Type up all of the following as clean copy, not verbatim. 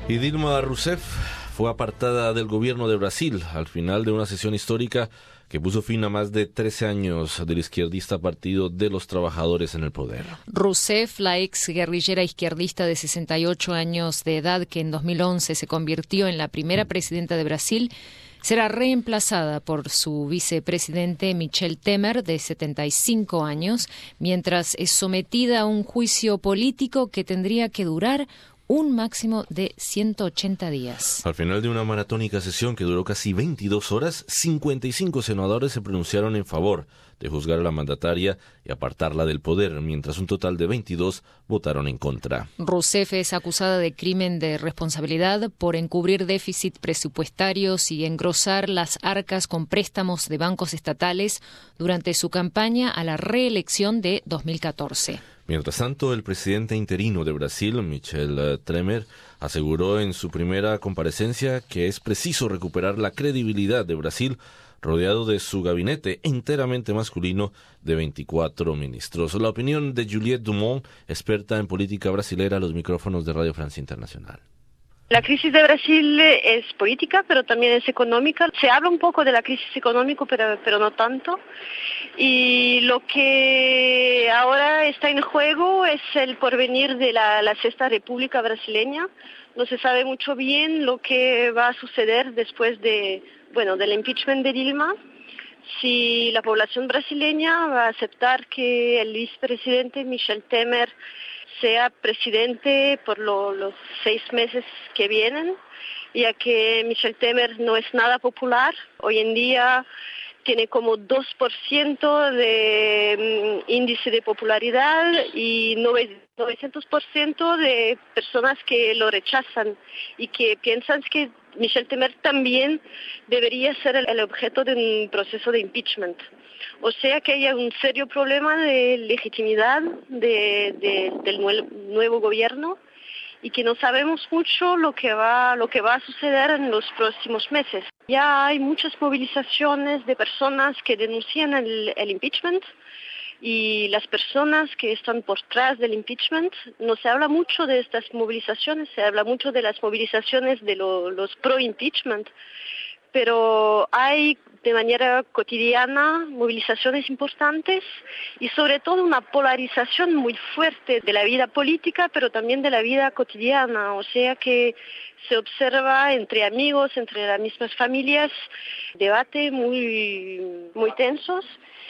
Y Dilma Rousseff fue apartada del gobierno de Brasil al final de una sesión histórica que puso fin a más de 13 años del izquierdista Partido de los Trabajadores en el poder. Rousseff, la ex guerrillera izquierdista de 68 años de edad que en 2011 se convirtió en la primera presidenta de Brasil, será reemplazada por su vicepresidente Michel Temer, de 75 años, mientras es sometida a un juicio político que tendría que durar un máximo de 180 días. Al final de una maratónica sesión que duró casi 22 horas, 55 senadores se pronunciaron en favor de juzgar a la mandataria y apartarla del poder, mientras un total de 22 votaron en contra. Rousseff es acusada de crimen de responsabilidad por encubrir déficit presupuestarios y engrosar las arcas con préstamos de bancos estatales durante su campaña a la reelección de 2014. Mientras tanto, el presidente interino de Brasil, Michel Temer, aseguró en su primera comparecencia que es preciso recuperar la credibilidad de Brasil, rodeado de su gabinete enteramente masculino de 24 ministros. La opinión de Juliette Dumont, experta en política brasilera, a los micrófonos de Radio Francia Internacional. La crisis de Brasil es política, pero también es económica. Se habla un poco de la crisis económica, pero no tanto. Y lo que ahora está en juego es el porvenir de la Sexta República brasileña. No se sabe mucho bien lo que va a suceder después del impeachment de Dilma. Si la población brasileña va a aceptar que el vicepresidente Michel Temer sea presidente por los 6 meses que vienen, ya que Michel Temer no es nada popular. Hoy en día tiene como 2% de índice de popularidad y 900% de personas que lo rechazan y que piensan que Michel Temer también debería ser el objeto de un proceso de impeachment. O sea que hay un serio problema de legitimidad del nuevo gobierno y que no sabemos mucho lo que va a suceder en los próximos meses. Ya hay muchas movilizaciones de personas que denuncian el impeachment y las personas que están por detrás del impeachment. No se habla mucho de estas movilizaciones, se habla mucho de las movilizaciones de los pro-impeachment, pero hay de manera cotidiana movilizaciones importantes y sobre todo una polarización muy fuerte de la vida política, pero también de la vida cotidiana. O sea que se observa entre amigos, entre las mismas familias, debates muy tensos.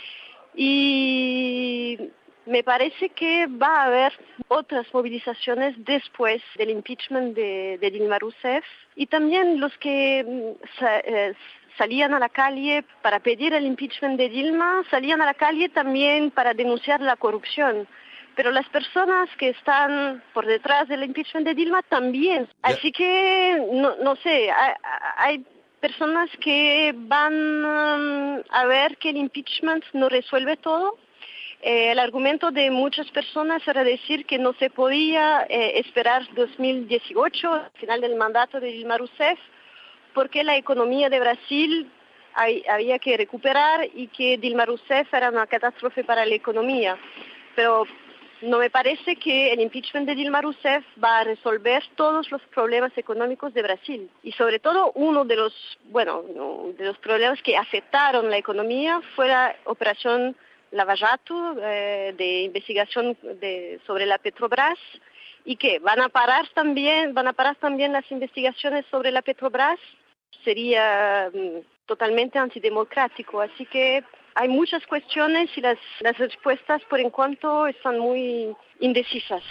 Y me parece que va a haber otras movilizaciones después del impeachment de Dilma Rousseff y también los que salían a la calle para pedir el impeachment de Dilma, salían a la calle también para denunciar la corrupción. Pero las personas que están por detrás del impeachment de Dilma también. Así que, no sé, hay personas que van a ver que el impeachment no resuelve todo. El argumento de muchas personas era decir que no se podía esperar 2018, al final del mandato de Dilma Rousseff, porque la economía de Brasil había que recuperar y que Dilma Rousseff era una catástrofe para la economía. Pero no me parece que el impeachment de Dilma Rousseff va a resolver todos los problemas económicos de Brasil. Y sobre todo uno de los problemas que afectaron la economía fue la operación Lava Jato, de investigación sobre la Petrobras, y que van a parar también las investigaciones sobre la Petrobras. Sería totalmente antidemocrático. Así que hay muchas cuestiones y las respuestas por enquanto están muy indecisas.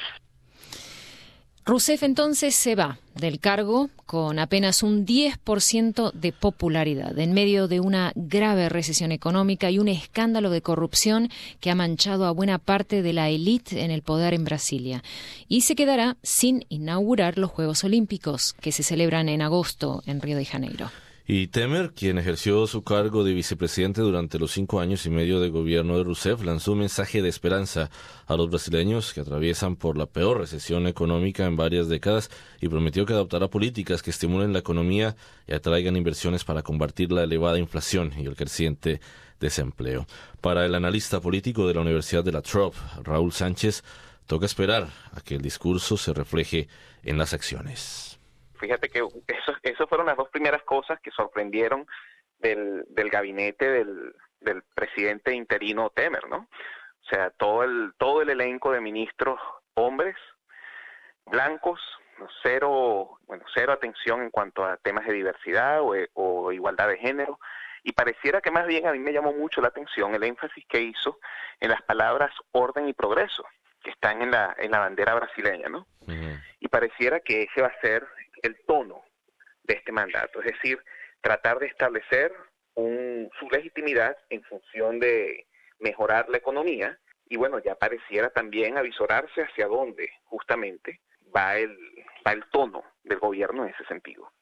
Rousseff entonces se va del cargo con apenas un 10% de popularidad, en medio de una grave recesión económica y un escándalo de corrupción que ha manchado a buena parte de la élite en el poder en Brasilia. Y se quedará sin inaugurar los Juegos Olímpicos, que se celebran en agosto en Río de Janeiro. Y Temer, quien ejerció su cargo de vicepresidente durante los 5 años y medio de gobierno de Rousseff, lanzó un mensaje de esperanza a los brasileños que atraviesan por la peor recesión económica en varias décadas y prometió que adoptará políticas que estimulen la economía y atraigan inversiones para combatir la elevada inflación y el creciente desempleo. Para el analista político de la Universidad de La Trobe, Raúl Sánchez, toca esperar a que el discurso se refleje en las acciones. fíjate que eso fueron las dos primeras cosas que sorprendieron del gabinete del presidente interino Temer, ¿no? O sea, todo el elenco de ministros hombres, blancos, cero atención en cuanto a temas de diversidad o igualdad de género, y pareciera que más bien a mí me llamó mucho la atención el énfasis que hizo en las palabras orden y progreso, que están en la bandera brasileña, ¿no? Uh-huh. Y pareciera que ese va a ser el tono de este mandato, es decir, tratar de establecer su legitimidad en función de mejorar la economía, y bueno, ya pareciera también avisorarse hacia dónde justamente va el tono del gobierno en ese sentido.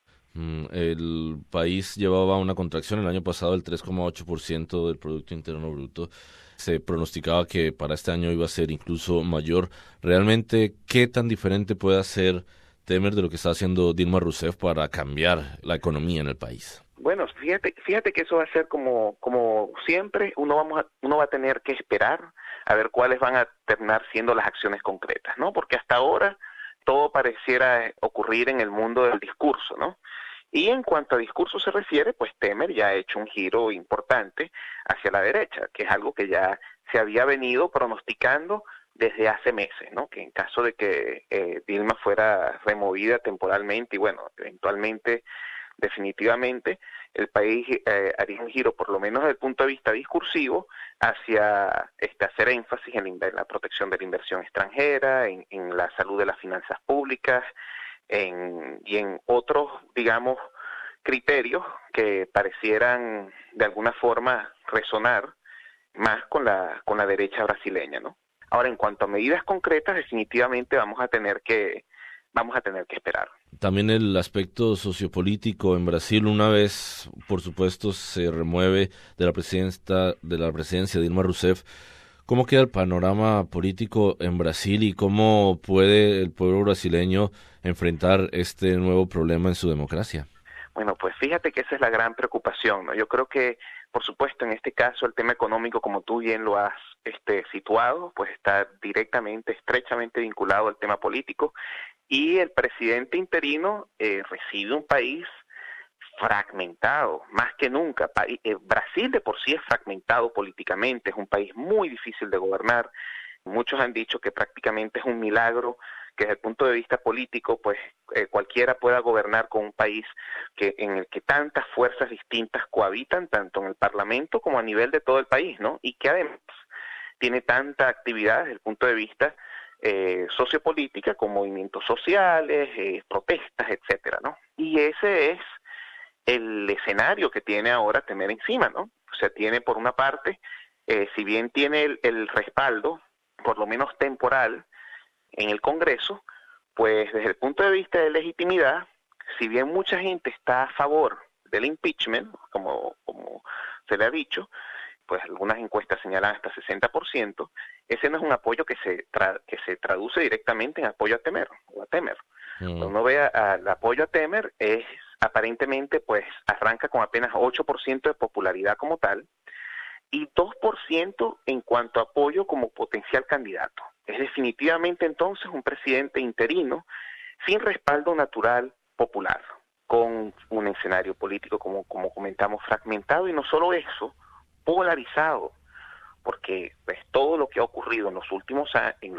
El país llevaba una contracción el año pasado del 3,8% del Producto Interno Bruto. Se pronosticaba que para este año iba a ser incluso mayor. ¿Realmente qué tan diferente puede hacer Temer de lo que está haciendo Dilma Rousseff para cambiar la economía en el país? Bueno, fíjate que eso va a ser como siempre, uno va a tener que esperar a ver cuáles van a terminar siendo las acciones concretas, ¿no? Porque hasta ahora todo pareciera ocurrir en el mundo del discurso, ¿no? Y en cuanto a discurso se refiere, pues Temer ya ha hecho un giro importante hacia la derecha, que es algo que ya se había venido pronosticando desde hace meses, ¿no? Que en caso de que Dilma fuera removida temporalmente y bueno, eventualmente, definitivamente, el país haría un giro, por lo menos desde el punto de vista discursivo, hacia hacer énfasis en la protección de la inversión extranjera, en la salud de las finanzas públicas, y en otros, digamos, criterios que parecieran de alguna forma resonar más con la derecha brasileña, ¿no? Ahora, en cuanto a medidas concretas, definitivamente vamos a tener que esperar. También el aspecto sociopolítico en Brasil, una vez, por supuesto, se remueve de la presidencia Dilma Rousseff. ¿Cómo queda el panorama político en Brasil y cómo puede el pueblo brasileño enfrentar este nuevo problema en su democracia? Bueno, pues fíjate que esa es la gran preocupación, ¿no? Yo creo que, por supuesto, en este caso el tema económico, como tú bien lo has situado, pues está estrechamente vinculado al tema político, y el presidente interino reside un país fragmentado, más que nunca. Brasil de por sí es fragmentado políticamente, es un país muy difícil de gobernar. Muchos han dicho que prácticamente es un milagro que desde el punto de vista político, pues cualquiera pueda gobernar con un país en el que tantas fuerzas distintas cohabitan, tanto en el Parlamento como a nivel de todo el país, ¿no? Y que además tiene tanta actividad desde el punto de vista sociopolítica, con movimientos sociales, protestas, etcétera, ¿no? Y ese es el escenario que tiene ahora Temer encima, ¿no? O sea, tiene por una parte, si bien tiene el respaldo, por lo menos temporal, en el Congreso, pues desde el punto de vista de legitimidad, si bien mucha gente está a favor del impeachment, como se le ha dicho, pues algunas encuestas señalan hasta 60%, ese no es un apoyo que se traduce directamente en apoyo a Temer. Cuando uno ve el apoyo a Temer, aparentemente pues arranca con apenas 8% de popularidad como tal, y 2% en cuanto a apoyo como potencial candidato. Es definitivamente entonces un presidente interino sin respaldo natural popular, con un escenario político, como comentamos, fragmentado, y no solo eso, polarizado, porque pues todo lo que ha ocurrido en los últimos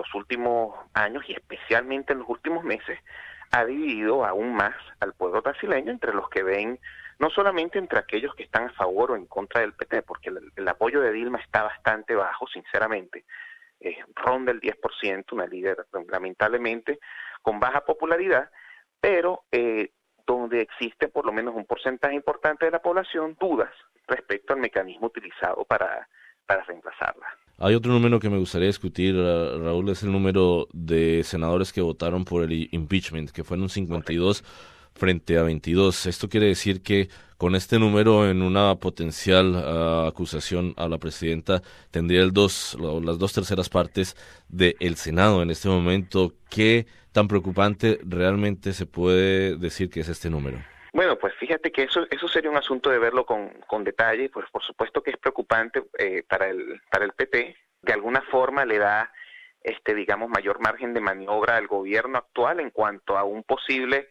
años y especialmente en los últimos meses ha dividido aún más al pueblo brasileño entre los que ven, no solamente entre aquellos que están a favor o en contra del PT, porque el apoyo de Dilma está bastante bajo, sinceramente, ronda el 10%, una líder lamentablemente con baja popularidad, pero donde existe por lo menos un porcentaje importante de la población dudas respecto al mecanismo utilizado para reemplazarla. Hay otro número que me gustaría discutir, Raúl, es el número de senadores que votaron por el impeachment, que fueron 52 frente a 22. Esto quiere decir que con este número en una potencial acusación a la presidenta tendría las 2/3 partes del Senado en este momento. ¿Qué tan preocupante realmente se puede decir que es este número? Bueno, pues fíjate que eso sería un asunto de verlo con detalle, pues por supuesto que es preocupante para el PT. De alguna forma le da, digamos, mayor margen de maniobra al gobierno actual en cuanto a un posible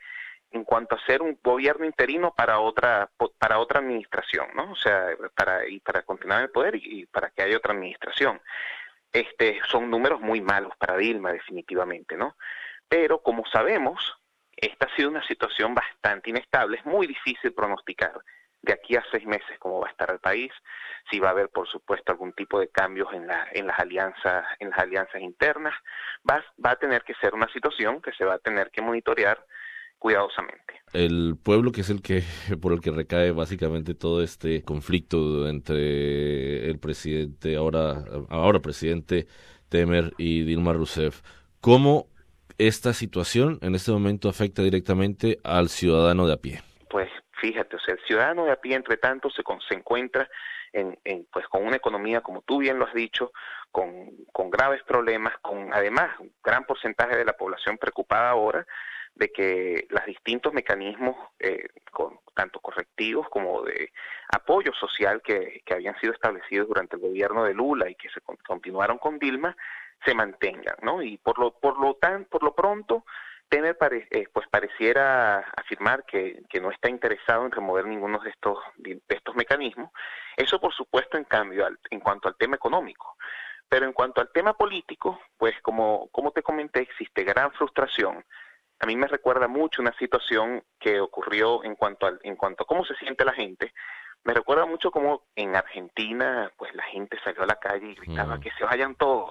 en cuanto a ser un gobierno interino para otra administración, ¿no? O sea, para continuar en el poder y para que haya otra administración. Son números muy malos para Dilma, definitivamente, ¿no? Pero como sabemos, esta ha sido una situación bastante inestable, es muy difícil pronosticar de aquí a 6 meses cómo va a estar el país, si va a haber, por supuesto, algún tipo de cambios en las alianzas internas. Va a tener que ser una situación que se va a tener que monitorear cuidadosamente. El pueblo, que es por el que recae básicamente todo este conflicto entre el presidente, ahora presidente Temer, y Dilma Rousseff, ¿cómo esta situación en este momento afecta directamente al ciudadano de a pie? Pues fíjate, o sea, el ciudadano de a pie, entre tanto, se encuentra pues con una economía, como tú bien lo has dicho, con graves problemas, con además un gran porcentaje de la población preocupada ahora de que los distintos mecanismos, tanto correctivos como de apoyo social que habían sido establecidos durante el gobierno de Lula y que se continuaron con Dilma, se mantengan, ¿no? Y por lo pronto, Temer pues pareciera afirmar que no está interesado en remover ninguno de estos mecanismos. Eso, por supuesto, en cuanto al tema económico. Pero en cuanto al tema político, pues como te comenté, existe gran frustración. A mí me recuerda mucho una situación que ocurrió en cuanto a cómo se siente la gente. Me recuerda mucho cómo en Argentina, pues la gente salió a la calle y gritaba que se vayan todos.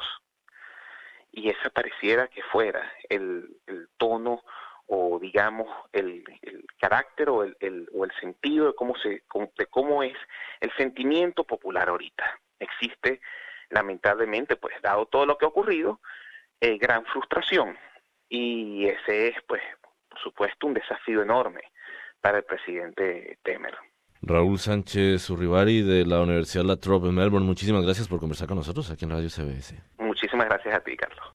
Y esa pareciera que fuera el tono o digamos el carácter o el sentido de cómo es el sentimiento popular ahorita. Existe, lamentablemente, pues dado todo lo que ha ocurrido, gran frustración, y ese es, pues, por supuesto, un desafío enorme para el presidente Temer. Raúl Sánchez Urribari, de la Universidad La Trobe en Melbourne, muchísimas gracias por conversar con nosotros aquí en Radio CBS. Muchísimas gracias a ti, Carlos.